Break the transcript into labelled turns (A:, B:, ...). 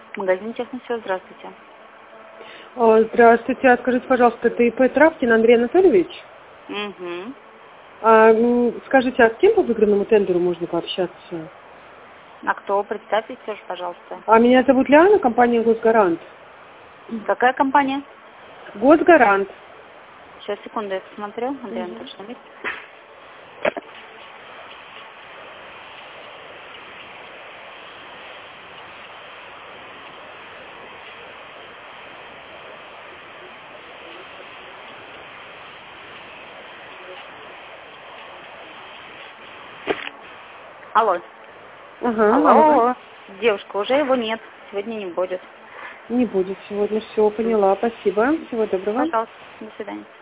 A: Магазин Техносервис, здравствуйте.
B: Здравствуйте, скажите, пожалуйста, это ИП Травкин Андрей Анатольевич?
A: Угу.
B: Скажите, а с кем по выигранному тендеру можно пообщаться?
A: А кто? Представьтесь тоже, пожалуйста.
B: Меня зовут Лиана, компания Госгарант.
A: Какая компания?
B: Госгарант.
A: Сейчас, секунду, я посмотрю. Андрей Анатольевич на месте. Алло. Алло. Девушка, уже его нет. Сегодня не будет.
B: Не будет сегодня. Все, поняла. Спасибо. Всего доброго.
A: Пожалуйста. До свидания.